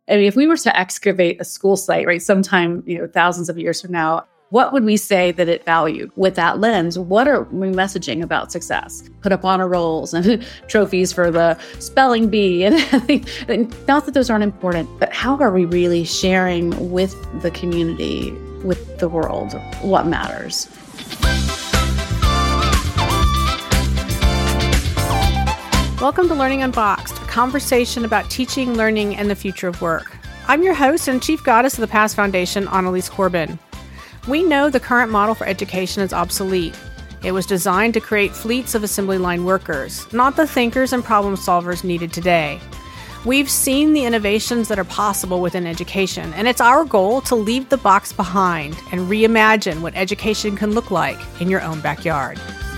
I mean, if we were to excavate a school site, right, sometime, thousands of years from now, what would we say that it valued with that lens? What are we messaging about success? Put up honor rolls and trophies for the spelling bee. And not that those aren't important, but how are we really sharing with the community, with the world, what matters? Welcome to Learning Unboxed, a conversation about teaching, learning, and the future of work. I'm your host and Chief Goddess of the Past Foundation, Annalise Corbin. We know the current model for education is obsolete. It was designed to create fleets of assembly line workers, not the thinkers and problem solvers needed today. We've seen the innovations that are possible within education, and it's our goal to leave the box behind and reimagine what education can look like in your own backyard.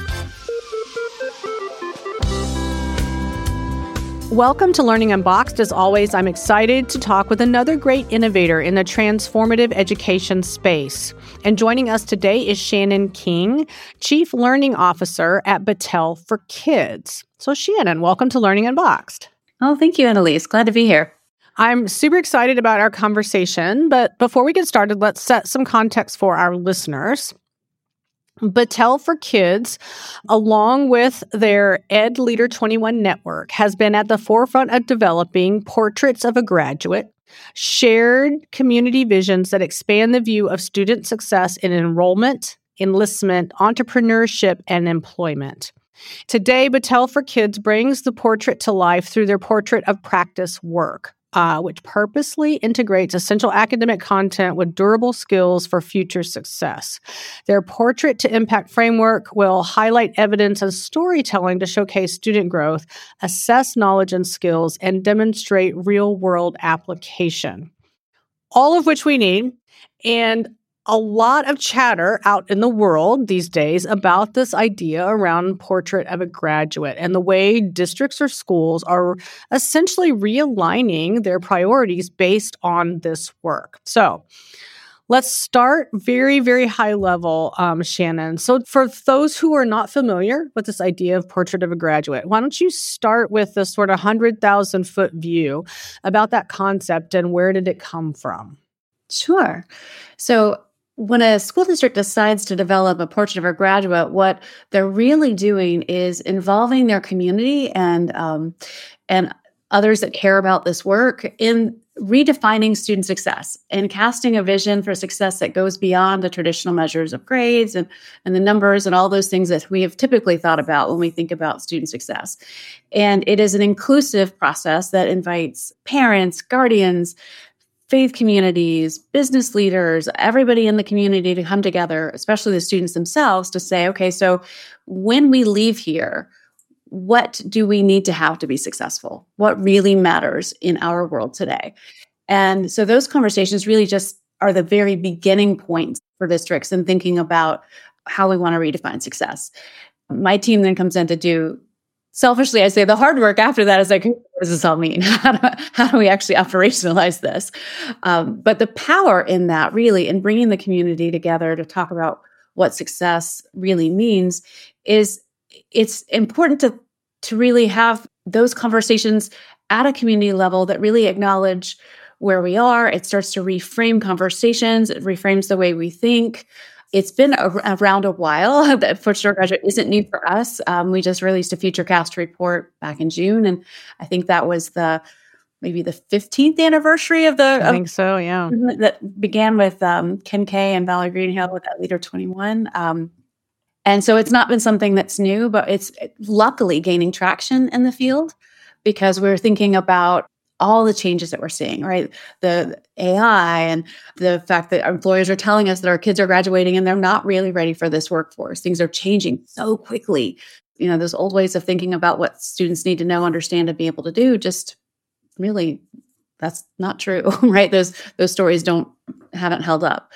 Welcome to Learning Unboxed. As always, I'm excited to talk with another great innovator in the transformative education space. And joining us today is Shannon King, Chief Learning Officer at Battelle for Kids. So Shannon, welcome to Learning Unboxed. Oh, thank you, Annalise. Glad to be here. I'm super excited about our conversation, but before we get started, let's set some context for our listeners. Battelle for Kids, along with their Ed Leader 21 network, has been at the forefront of developing portraits of a graduate, shared community visions that expand the view of student success in enrollment, enlistment, entrepreneurship, and employment. Today, Battelle for Kids brings the portrait to life through their Portrait of Practice work, which purposely integrates essential academic content with durable skills for future success. Their Portrait to Impact framework will highlight evidence and storytelling to showcase student growth, assess knowledge and skills, and demonstrate real-world application. All of which we need, and a lot of chatter out in the world these days about this idea around Portrait of a Graduate and the way districts or schools are essentially realigning their priorities based on this work. So let's start very, very high level, Shannon. So for those who are not familiar with this idea of Portrait of a Graduate, why don't you start with this sort of 100,000-foot view about that concept and where did it come from? Sure. So when a school district decides to develop a Portrait of a Graduate, what they're really doing is involving their community and others that care about this work in redefining student success and casting a vision for success that goes beyond the traditional measures of grades and the numbers and all those things that we have typically thought about when we think about student success. And it is an inclusive process that invites parents, guardians, faith communities, business leaders, everybody in the community to come together, especially the students themselves, to say, okay, so when we leave here, what do we need to have to be successful? What really matters in our world today? And so those conversations really just are the very beginning points for districts in thinking about how we want to redefine success. My team then comes in to do, selfishly, I say the hard work after that is like, what does this all mean? How do we actually operationalize this? But the power in that, really, in bringing the community together to talk about what success really means, is it's important to really have those conversations at a community level that really acknowledge where we are. It starts to reframe conversations. It reframes the way we think. It's been around a while. The Portrait of a Graduate isn't new for us. We just released a FutureCast report back in June, and I think that was maybe the 15th anniversary of I think so, yeah. That began with Ken Kay and Valerie Greenhill with that Leader 21. And so it's not been something that's new, but it's luckily gaining traction in the field because we're thinking about all the changes that we're seeing, right? The AI and the fact that our employers are telling us that our kids are graduating and they're not really ready for this workforce. Things are changing so quickly. Those old ways of thinking about what students need to know, understand, and be able to do, just really, that's not true, right? Those stories haven't held up.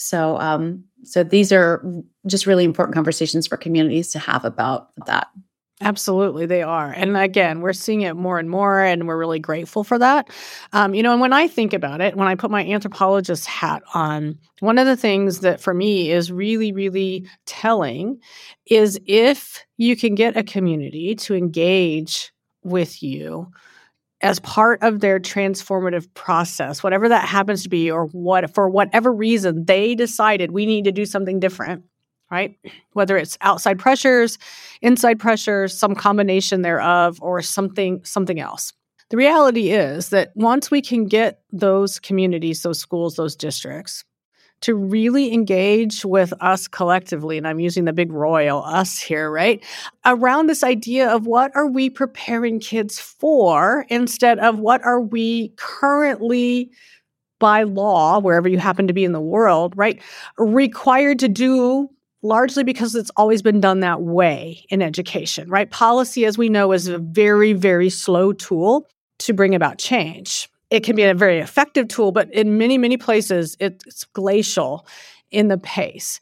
So these are just really important conversations for communities to have about that. Absolutely, they are. And again, we're seeing it more and more, and we're really grateful for that. And when I think about it, when I put my anthropologist hat on, one of the things that for me is really, really telling is if you can get a community to engage with you as part of their transformative process, whatever that happens to be, or what, for whatever reason, they decided we need to do something different, right? Whether it's outside pressures, inside pressures, some combination thereof, or something else. The reality is that once we can get those communities, those schools, those districts to really engage with us collectively, and I'm using the big royal us here, right? Around this idea of what are we preparing kids for instead of what are we currently by law, wherever you happen to be in the world, right, required to do, largely because it's always been done that way in education, right? Policy, as we know, is a very, very slow tool to bring about change. It can be a very effective tool, but in many, many places, it's glacial in the pace.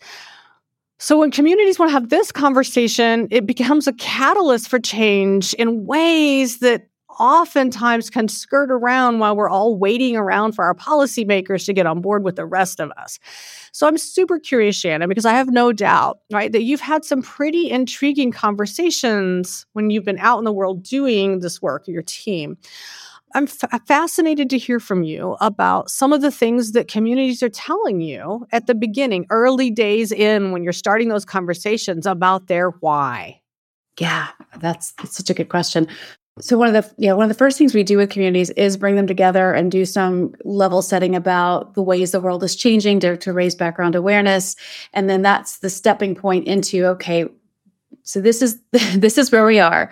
So when communities want to have this conversation, it becomes a catalyst for change in ways that oftentimes can skirt around while we're all waiting around for our policymakers to get on board with the rest of us. So I'm super curious, Shannon, because I have no doubt, right, that you've had some pretty intriguing conversations when you've been out in the world doing this work, your team. I'm fascinated to hear from you about some of the things that communities are telling you at the beginning, early days in, when you're starting those conversations about their why. Yeah, that's such a good question. So one of the first things we do with communities is bring them together and do some level setting about the ways the world is changing to raise background awareness. And then that's the stepping point into, okay, so this is where we are.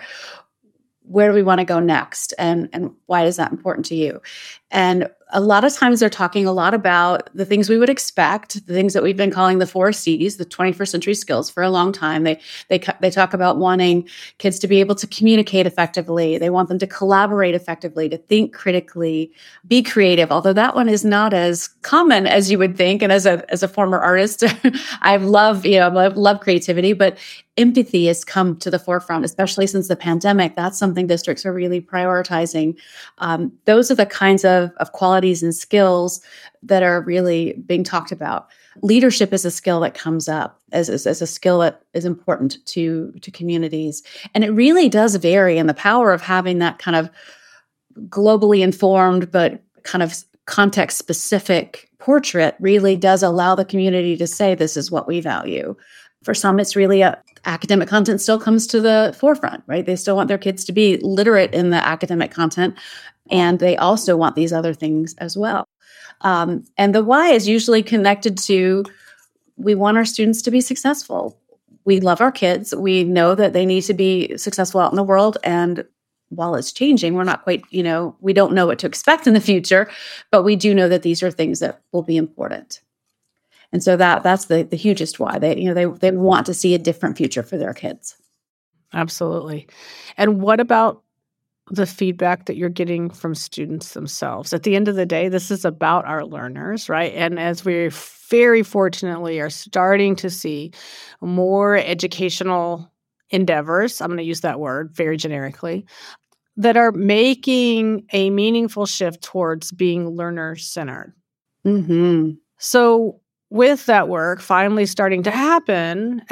Where do we want to go next? And why is that important to you? And a lot of times they're talking a lot about the things we would expect, the things that we've been calling the 4 Cs, the 21st century skills for a long time. They talk about wanting kids to be able to communicate effectively. They want them to collaborate effectively, to think critically, be creative. Although that one is not as common as you would think. And as a former artist, I love creativity, but empathy has come to the forefront, especially since the pandemic. That's something districts are really prioritizing. Those are the kinds of qualities and skills that are really being talked about. Leadership is a skill that comes up as a skill that is important to communities. And it really does vary. And the power of having that kind of globally informed, but kind of context-specific portrait really does allow the community to say, this is what we value. For some, it's really academic content still comes to the forefront, right? They still want their kids to be literate in the academic content, and they also want these other things as well. And the why is usually connected to, we want our students to be successful. We love our kids. We know that they need to be successful out in the world. And while it's changing, we're not quite, we don't know what to expect in the future, but we do know that these are things that will be important. And so that's the hugest why. They want to see a different future for their kids. Absolutely. And what about the feedback that you're getting from students themselves? At the end of the day, this is about our learners, right? And as we very fortunately are starting to see more educational endeavors, I'm going to use that word very generically, that are making a meaningful shift towards being learner-centered. Mm-hmm. So with that work finally starting to happen,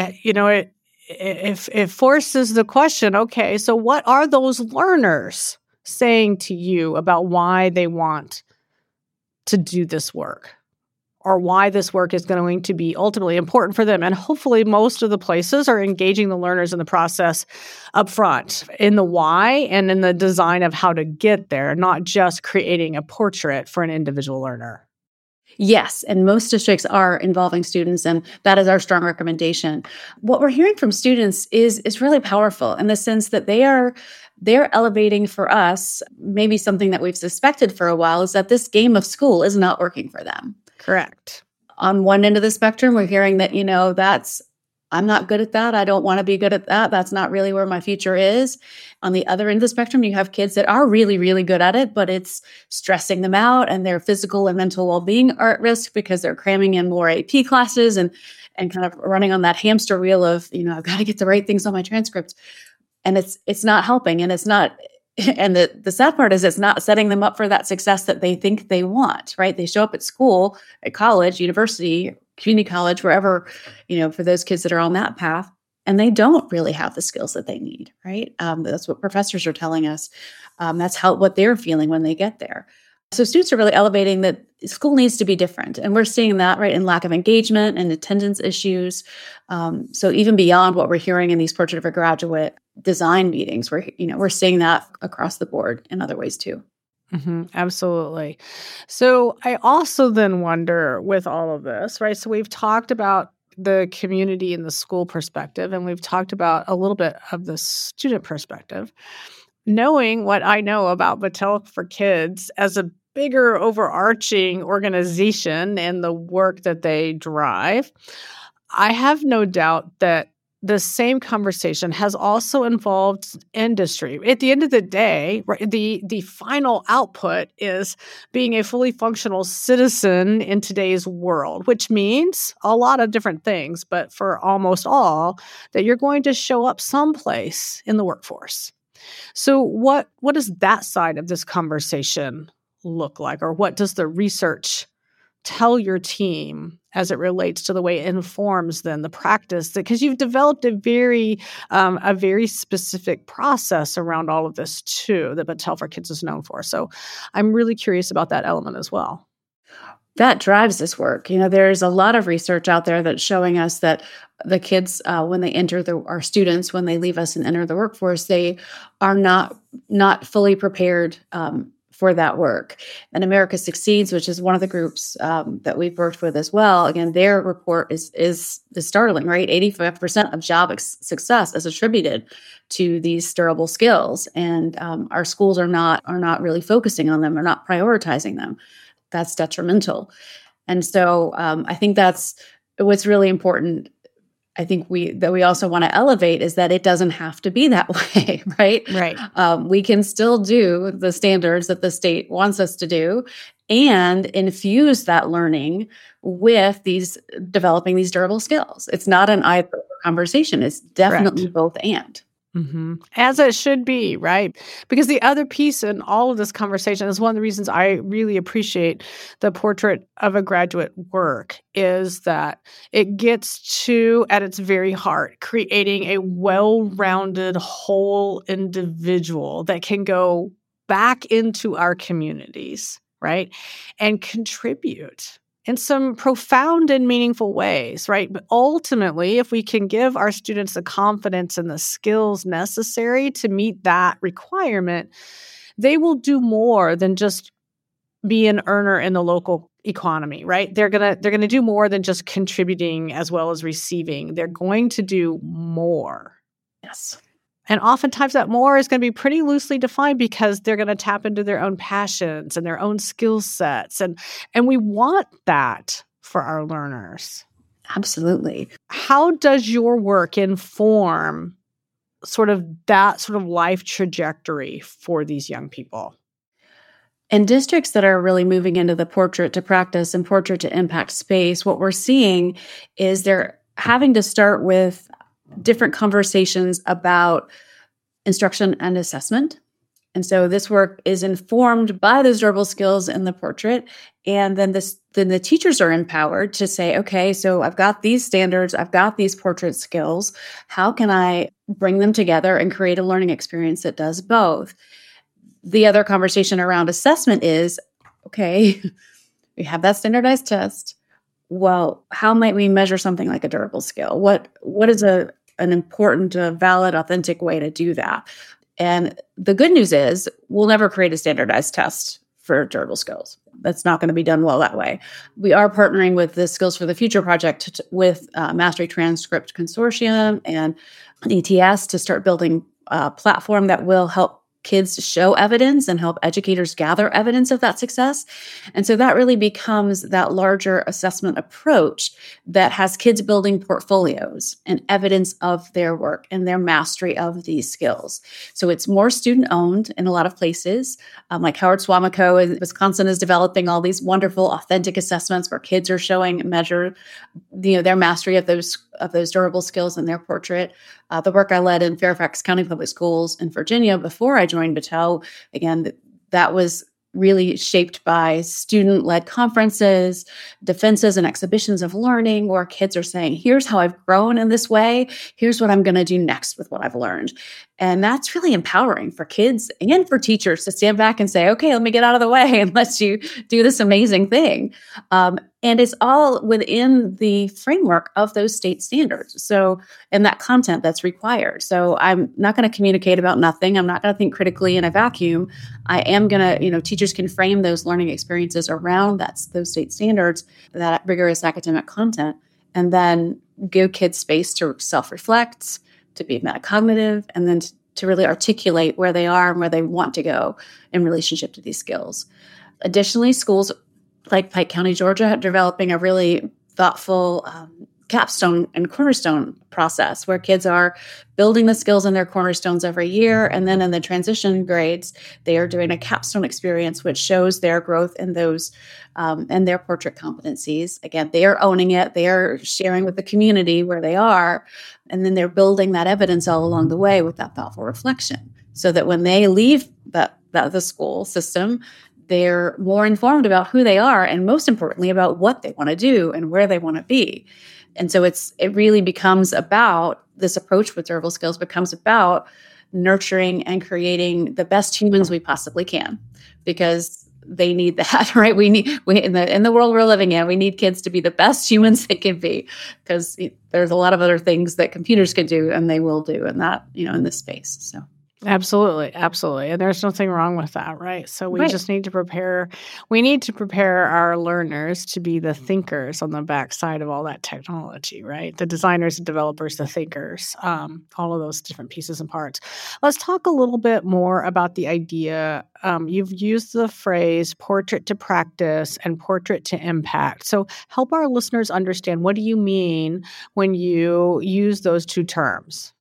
it forces the question, okay, so what are those learners saying to you about why they want to do this work, or why this work is going to be ultimately important for them? And hopefully most of the places are engaging the learners in the process up front, in the why and in the design of how to get there, not just creating a portrait for an individual learner. Yes, and most districts are involving students, and that is our strong recommendation. What we're hearing from students is really powerful in the sense that they're elevating for us, maybe something that we've suspected for a while, is that this game of school is not working for them. Correct. On one end of the spectrum, we're hearing that, I'm not good at that. I don't want to be good at that. That's not really where my future is. On the other end of the spectrum, you have kids that are really, really good at it, but it's stressing them out, and their physical and mental well-being are at risk because they're cramming in more AP classes and kind of running on that hamster wheel of, I've got to get the right things on my transcript. And it's not helping, and it's not. And the sad part is it's not setting them up for that success that they think they want, right? They show up at school, at college, university, community college, wherever, for those kids that are on that path. and they don't really have the skills that they need, right? That's what professors are telling us. That's what they're feeling when they get there. So students are really elevating that school needs to be different. And we're seeing that, right, in lack of engagement and attendance issues. So even beyond what we're hearing in these Portrait of a Graduate design meetings, we're seeing that across the board in other ways too. Absolutely. So I also then wonder with all of this, right? So we've talked about the community and the school perspective, and we've talked about a little bit of the student perspective. Knowing what I know about Battelle for Kids as a bigger overarching organization and the work that they drive, I have no doubt that the same conversation has also involved industry. At the end of the day, right, the final output is being a fully functional citizen in today's world, which means a lot of different things, but for almost all, that you're going to show up someplace in the workforce. So what does that side of this conversation look like? Or what does the research tell your team as it relates to the way it informs then the practice? Because you've developed a very specific process around all of this too that Battelle for Kids is known for. So I'm really curious about that element as well. That drives this work. There's a lot of research out there that's showing us that the kids, when they enter our students, when they leave us and enter the workforce, they are not fully prepared for that work. And America Succeeds, which is one of the groups that we've worked with as well, again, their report is startling, right? 85% of job success is attributed to these durable skills, and our schools are not really focusing on them, or not prioritizing them. That's detrimental. And so I think that's what's really important. I think we also want to elevate is that it doesn't have to be that way, right? Right. We can still do the standards that the state wants us to do and infuse that learning with developing these durable skills. It's not an either conversation. It's definitely both and. As it should be, right? Because the other piece in all of this conversation is one of the reasons I really appreciate the Portrait of a Graduate work is that it gets to, at its very heart, creating a well-rounded whole individual that can go back into our communities, right? And contribute in some profound and meaningful ways, right? But ultimately, if we can give our students the confidence and the skills necessary to meet that requirement, they will do more than just be an earner in the local economy, right? They're gonna do more than just contributing as well as receiving. They're going to do more. Yes. And oftentimes that more is going to be pretty loosely defined because they're going to tap into their own passions and their own skill sets. And we want that for our learners. Absolutely. How does your work inform that life trajectory for these young people? In districts that are really moving into the portrait to practice and portrait to impact space, what we're seeing is they're having to start with different conversations about instruction and assessment. And so this work is informed by those durable skills in the portrait. And then the teachers are empowered to say, okay, so I've got these standards, I've got these portrait skills. How can I bring them together and create a learning experience that does both? The other conversation around assessment is, okay, we have that standardized test. Well, how might we measure something like a durable skill? What is an important, valid, authentic way to do that? And the good news is we'll never create a standardized test for durable skills. That's not going to be done well that way. We are partnering with the Skills for the Future project with Mastery Transcript Consortium and ETS to start building a platform that will help kids show evidence and help educators gather evidence of that success. And so that really becomes that larger assessment approach that has kids building portfolios and evidence of their work and their mastery of these skills. So it's more student owned in a lot of places. Like Howard Swamico in Wisconsin is developing all these wonderful, authentic assessments where kids are showing and measure, their mastery of those durable skills in their portrait. The work I led in Fairfax County Public Schools in Virginia before I joined Battelle, again, that was really shaped by student-led conferences, defenses and exhibitions of learning, where kids are saying, here's how I've grown in this way. Here's what I'm going to do next with what I've learned. And that's really empowering for kids and for teachers to stand back and say, okay, let me get out of the way and let you do this amazing thing. And it's all within the framework of those state standards. So, and that content that's required. So I'm not going to communicate about nothing. I'm not going to think critically in a vacuum. I am going to, teachers can frame those learning experiences around those state standards, that rigorous academic content, and then give kids space to self-reflect, to be metacognitive, and then to really articulate where they are and where they want to go in relationship to these skills. Additionally, schools like Pike County, Georgia, are developing a really thoughtful capstone and cornerstone process where kids are building the skills in their cornerstones every year. And then in the transition grades, they are doing a capstone experience, which shows their growth in those and their portrait competencies. Again, they are owning it. They are sharing with the community where they are. And then they're building that evidence all along the way with that thoughtful reflection, so that when they leave the school system, they're more informed about who they are, and most importantly, about what they want to do and where they want to be. And so it really becomes about, this approach with durable skills becomes about nurturing and creating the best humans we possibly can, because they need that, right? We in the world we're living in, we need kids to be the best humans they can be, because there's a lot of other things that computers can do, and they will do in that, in this space. So. Absolutely. And there's nothing wrong with that, right? So we just need to prepare our learners to be the thinkers on the backside of all that technology, right? The designers and developers, the thinkers, all of those different pieces and parts. Let's talk a little bit more about the idea. You've used the phrase portrait to practice and portrait to impact. So help our listeners understand, what do you mean when you use those two terms?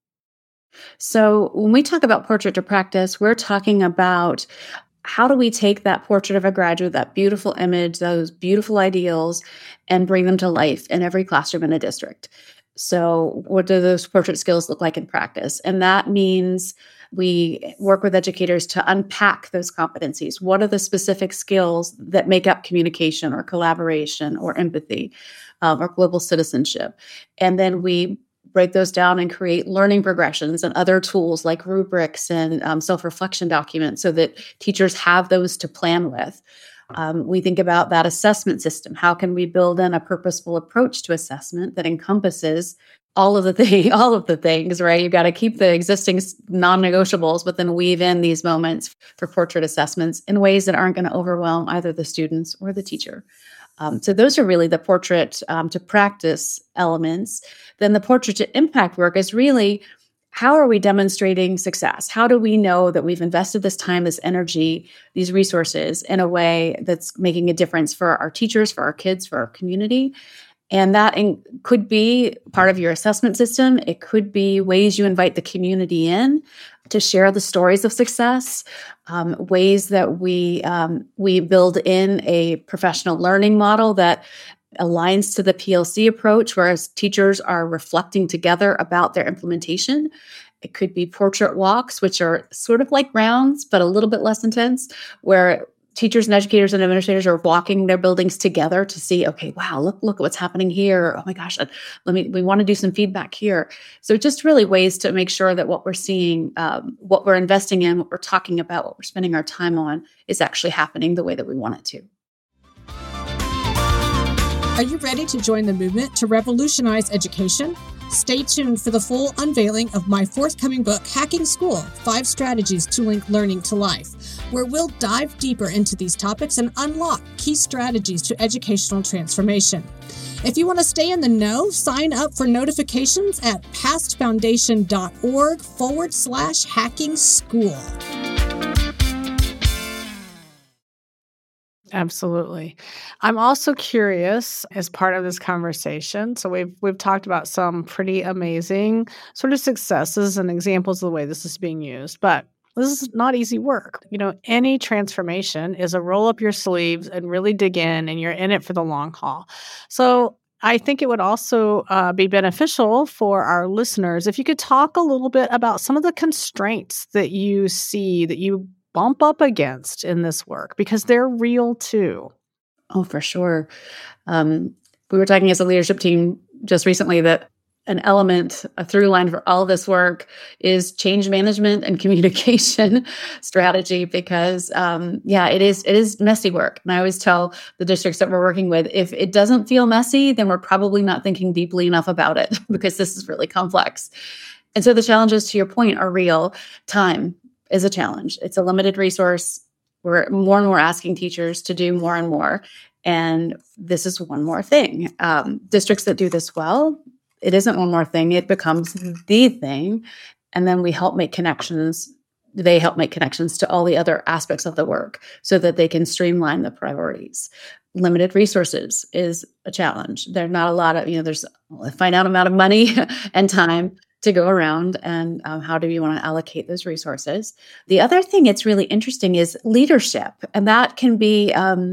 So when we talk about portrait to practice, we're talking about how do we take that portrait of a graduate, that beautiful image, those beautiful ideals, and bring them to life in every classroom in a district. So what do those portrait skills look like in practice? And that means we work with educators to unpack those competencies. What are the specific skills that make up communication or collaboration or empathy or global citizenship? And then we break those down and create learning progressions and other tools like rubrics and self-reflection documents, so that teachers have those to plan with. We think about that assessment system. How can we build in a purposeful approach to assessment that encompasses all of the things, right? You've got to keep the existing non-negotiables, but then weave in these moments for portrait assessments in ways that aren't going to overwhelm either the students or the teacher. So those are really the portrait to practice elements. Then the portrait to impact work is really, how are we demonstrating success? How do we know that we've invested this time, this energy, these resources in a way that's making a difference for our teachers, for our kids, for our community? And that could be part of your assessment system. It could be ways you invite the community in to share the stories of success, ways that we build in a professional learning model that aligns to the PLC approach, whereas teachers are reflecting together about their implementation. It could be portrait walks, which are sort of like rounds, but a little bit less intense, where teachers and educators and administrators are walking their buildings together to see, okay, wow, look at what's happening here. Oh my gosh, we want to do some feedback here. So just really ways to make sure that what we're seeing, what we're investing in, what we're talking about, what we're spending our time on is actually happening the way that we want it to. Are you ready to join the movement to revolutionize education? Stay tuned for the full unveiling of my forthcoming book, Hacking School: 5 Strategies to Link Learning to Life, where we'll dive deeper into these topics and unlock key strategies to educational transformation. If you want to stay in the know, sign up for notifications at pastfoundation.org/hacking school. Absolutely. I'm also curious, as part of this conversation, so we've talked about some pretty amazing sort of successes and examples of the way this is being used, but this is not easy work. Any transformation is a roll up your sleeves and really dig in, and you're in it for the long haul. So I think it would also be beneficial for our listeners if you could talk a little bit about some of the constraints that you see, that you bump up against in this work? Because they're real too. Oh, for sure. We were talking as a leadership team just recently that an element, a through line for all this work is change management and communication strategy because, it is messy work. And I always tell the districts that we're working with, if it doesn't feel messy, then we're probably not thinking deeply enough about it because this is really complex. And so the challenges, to your point, are real. Time is a challenge. It's a limited resource. We're more and more asking teachers to do more and more. And this is one more thing. Districts that do this well, it isn't one more thing. It becomes the thing. And then we help make connections. They help make connections to all the other aspects of the work so that they can streamline the priorities. Limited resources is a challenge. There's not a lot of, there's a finite amount of money and time to go around, and how do you want to allocate those resources? The other thing that's really interesting is leadership, and that can be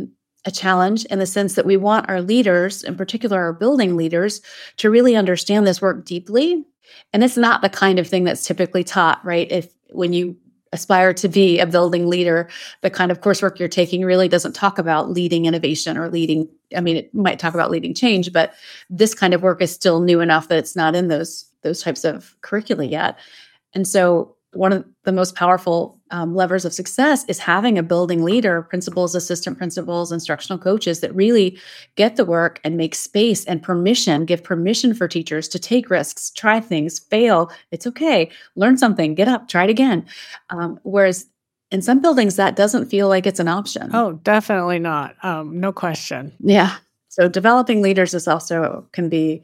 a challenge in the sense that we want our leaders, in particular our building leaders, to really understand this work deeply. And it's not the kind of thing that's typically taught, right? When you aspire to be a building leader, the kind of coursework you're taking really doesn't talk about leading innovation or it might talk about leading change, but this kind of work is still new enough that it's not in those types of curricula yet. And so one of the most powerful levers of success is having a building leader, principals, assistant principals, instructional coaches that really get the work and make space and give permission for teachers to take risks, try things, fail. It's okay. Learn something, get up, try it again. Whereas in some buildings, that doesn't feel like it's an option. Oh, definitely not. No question. Yeah. So developing leaders can be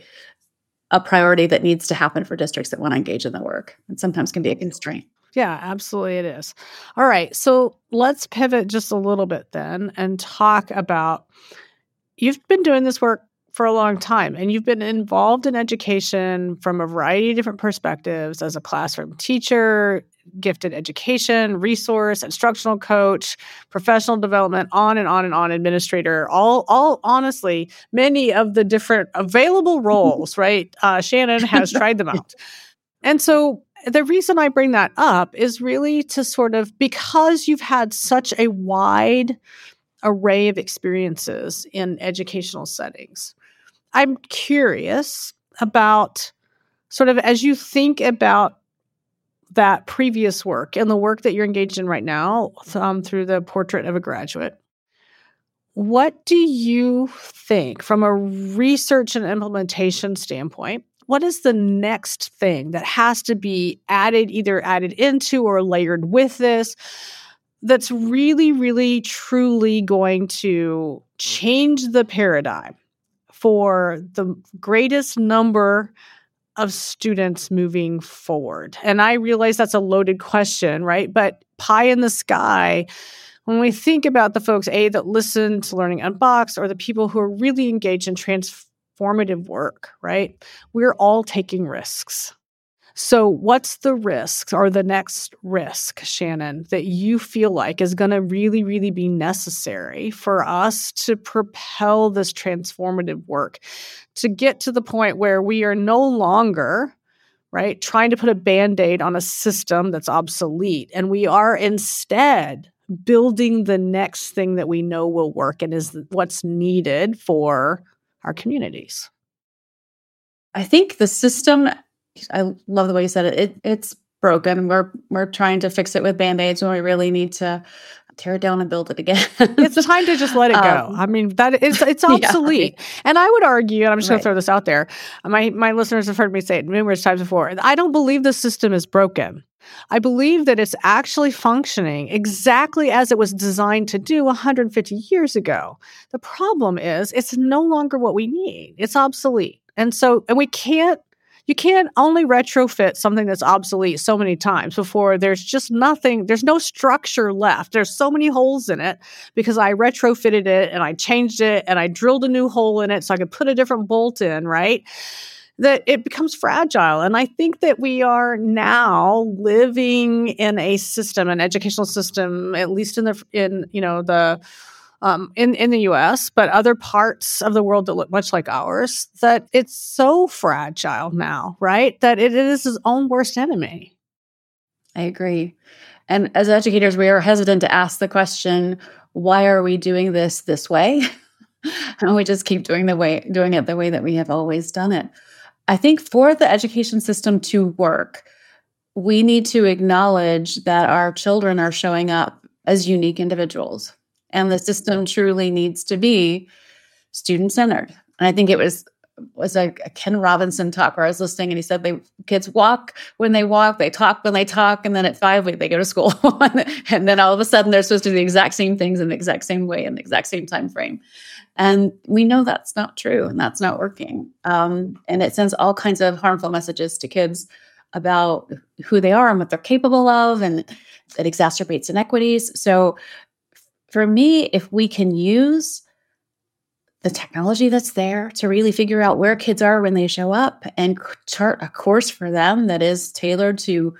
a priority that needs to happen for districts that want to engage in the work, and sometimes can be a constraint. Yeah, absolutely it is. All right, so let's pivot just a little bit then and talk about, you've been doing this work for a long time, and you've been involved in education from a variety of different perspectives as a classroom teacher, gifted education, resource, instructional coach, professional development, on and on and on, administrator, all honestly, many of the different available roles, right? Shannon has tried them out. And so the reason I bring that up is really to sort of, because you've had such a wide array of experiences in educational settings, I'm curious about sort of, as you think about that previous work and the work that you're engaged in right now through the Portrait of a Graduate, what do you think from a research and implementation standpoint? What is the next thing that has to be either added into or layered with this, that's really, really, truly going to change the paradigm for the greatest number of students moving forward? And I realize that's a loaded question, right? But pie in the sky, when we think about the folks, that listen to Learning Unboxed, or the people who are really engaged in transformative work, right? We're all taking risks. So what's the risk, or the next risk, Shannon, that you feel like is going to really, really be necessary for us to propel this transformative work to get to the point where we are no longer, right, trying to put a Band-Aid on a system that's obsolete, and we are instead building the next thing that we know will work and is what's needed for our communities? I think the system, I love the way you said it. It's broken. We're trying to fix it with Band-Aids when we really need to tear it down and build it again. It's time to just let it go. I mean, it's obsolete. Yeah. And I would argue, and I'm just going to throw this out there, my listeners have heard me say it numerous times before, I don't believe the system is broken. I believe that it's actually functioning exactly as it was designed to do 150 years ago. The problem is it's no longer what we need. It's obsolete. And you can't only retrofit something that's obsolete so many times before there's no structure left. There's so many holes in it because I retrofitted it and I changed it and I drilled a new hole in it so I could put a different bolt in, right? That it becomes fragile. And I think that we are now living in a system, an educational system, at least in the U.S., but other parts of the world that look much like ours, that it's so fragile now, right? That it is its own worst enemy. I agree. And as educators, we are hesitant to ask the question, why are we doing this way? And we just keep doing it the way that we have always done it. I think for the education system to work, we need to acknowledge that our children are showing up as unique individuals. And the system truly needs to be student-centered. And I think it was a Ken Robinson talk where I was listening, and he said kids walk when they walk, they talk when they talk, and then at 5 they go to school. And then all of a sudden they're supposed to do the exact same things in the exact same way in the exact same time frame. And we know that's not true and that's not working. And it sends all kinds of harmful messages to kids about who they are and what they're capable of, and it exacerbates inequities. So for me, if we can use the technology that's there to really figure out where kids are when they show up and chart a course for them that is tailored to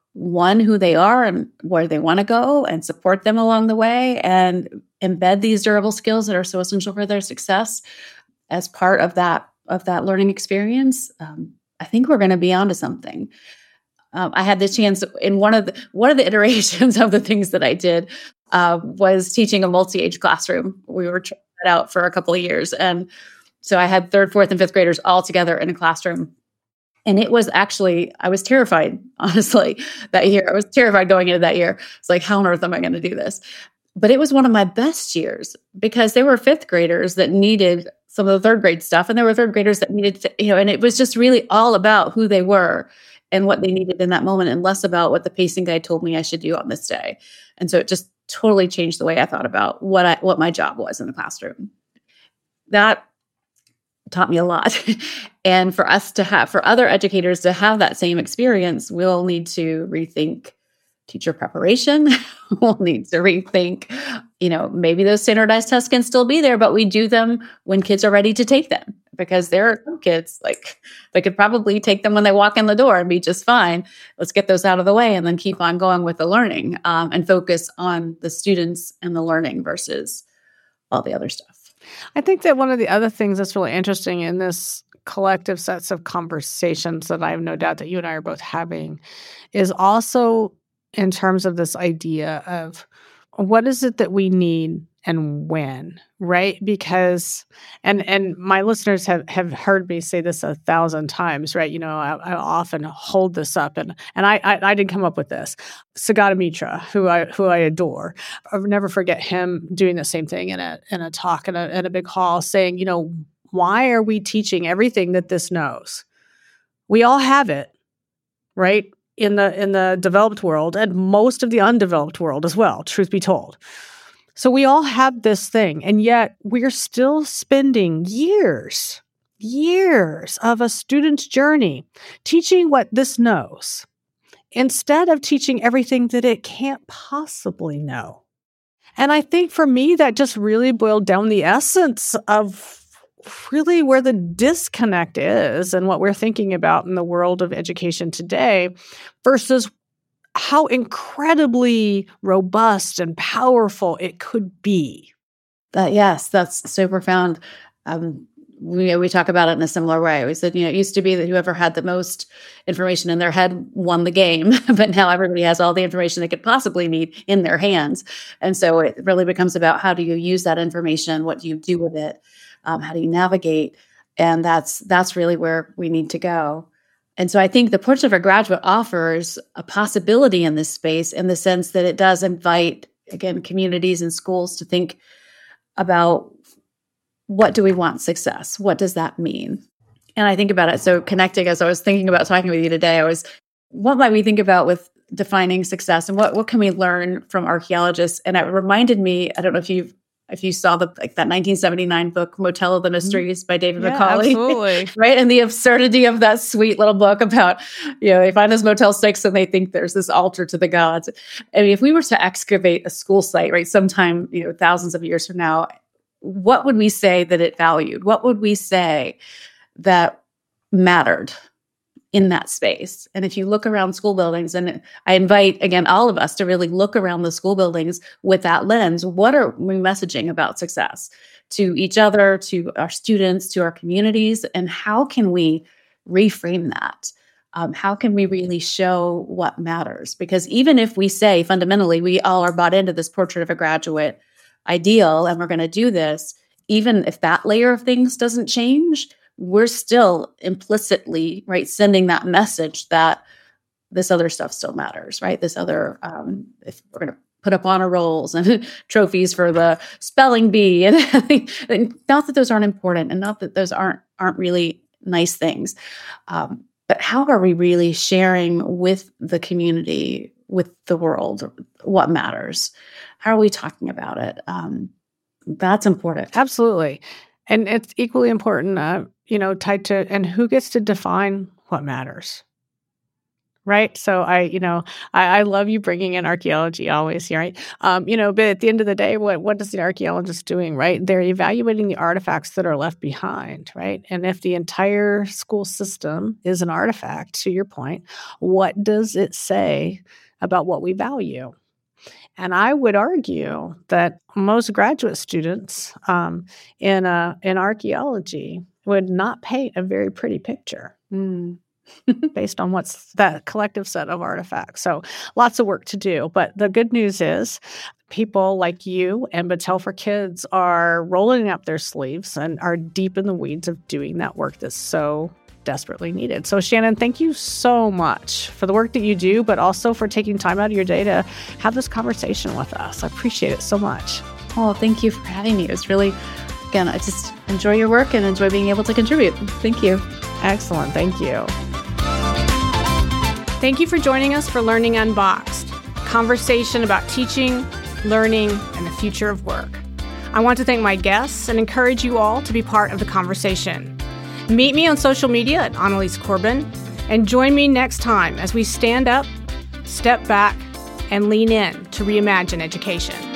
who they are and where they want to go, and support them along the way, and embed these durable skills that are so essential for their success as part of that learning experience, I think we're going to be onto something. I had the chance in one of the iterations of the things that I did was teaching a multi-age classroom. We were trying that out for a couple of years. And so I had 3rd, 4th, and 5th graders all together in a classroom. And it was actually, I was terrified, honestly, that year. I was terrified going into that year. It's like, how on earth am I going to do this? But it was one of my best years because there were 5th graders that needed some of the 3rd grade stuff. And there were 3rd graders that needed, and it was just really all about who they were and what they needed in that moment, and less about what the pacing guide told me I should do on this day. And so it just totally changed the way I thought about what my job was in the classroom. That taught me a lot. And for other educators to have that same experience, we'll need to rethink teacher preparation. We'll need to rethink, maybe those standardized tests can still be there, but we do them when kids are ready to take them, because there are some kids, they could probably take them when they walk in the door and be just fine. Let's get those out of the way and then keep on going with the learning, and focus on the students and the learning versus all the other stuff. I think that one of the other things that's really interesting in this collective sets of conversations that I have no doubt that you and I are both having is also in terms of this idea of what is it that we need and when, right? Because, and my listeners have heard me say this 1,000 times, right? I often hold this up, and I didn't come up with this. Sagata Mitra, who I adore, I'll never forget him doing the same thing in a talk in a big hall, saying, why are we teaching everything that this knows? We all have it, right? In the developed world, and most of the undeveloped world as well, truth be told. So we all have this thing, and yet we're still spending years of a student's journey teaching what this knows, instead of teaching everything that it can't possibly know. And I think for me, that just really boiled down the essence of really where the disconnect is and what we're thinking about in the world of education today versus how incredibly robust and powerful it could be. Yes, that's so profound. We talk about it in a similar way. We said, it used to be that whoever had the most information in their head won the game, but now everybody has all the information they could possibly need in their hands. And so it really becomes about how do you use that information? What do you do with it? How do you navigate? And that's really where we need to go. And so I think the Portrait of a Graduate offers a possibility in this space, in the sense that it does invite, again, communities and schools to think about, what do we want success? What does that mean? And I think about it. So connecting, as I was thinking about talking with you today, what might we think about with defining success, and what can we learn from archaeologists? And it reminded me, I don't know if you saw that 1979 book, Motel of the Mysteries by David Macaulay. Absolutely. Right? And the absurdity of that sweet little book about, they find this Motel 6 and they think there's this altar to the gods. I mean, if we were to excavate a school site, right, sometime, thousands of years from now, what would we say that it valued? What would we say that mattered in that space? And if you look around school buildings, and I invite, again, all of us to really look around the school buildings with that lens, what are we messaging about success to each other, to our students, to our communities, and how can we reframe that how can we really show what matters? Because even if we say fundamentally we all are bought into this portrait of a graduate ideal and we're going to do this, even if that layer of things doesn't change, we're still implicitly, right, sending that message that this other stuff still matters, right? This other, if we're going to put up honor rolls and trophies for the spelling bee, and not that those aren't important, and not that those aren't really nice things, but how are we really sharing with the community, with the world, what matters? How are we talking about it? That's important. Absolutely. And it's equally important, tied to, and who gets to define what matters, right? So I love you bringing in archaeology always, right? But at the end of the day, what is the archaeologist doing, right? They're evaluating the artifacts that are left behind, right? And if the entire school system is an artifact, to your point, what does it say about what we value? And I would argue that most graduate students in archaeology would not paint a very pretty picture based on what's that collective set of artifacts. So lots of work to do. But the good news is people like you and Battelle for Kids are rolling up their sleeves and are deep in the weeds of doing that work that's so desperately needed. So Shannon, thank you so much for the work that you do, but also for taking time out of your day to have this conversation with us. I appreciate it so much. Oh, thank you for having me. It's really, again, I just enjoy your work and enjoy being able to contribute. Thank you. Excellent. Thank you. Thank you for joining us for Learning Unboxed, conversation about teaching, learning, and the future of work. I want to thank my guests and encourage you all to be part of the conversation. Meet me on social media at Annalise Corbin, and join me next time as we stand up, step back, and lean in to reimagine education.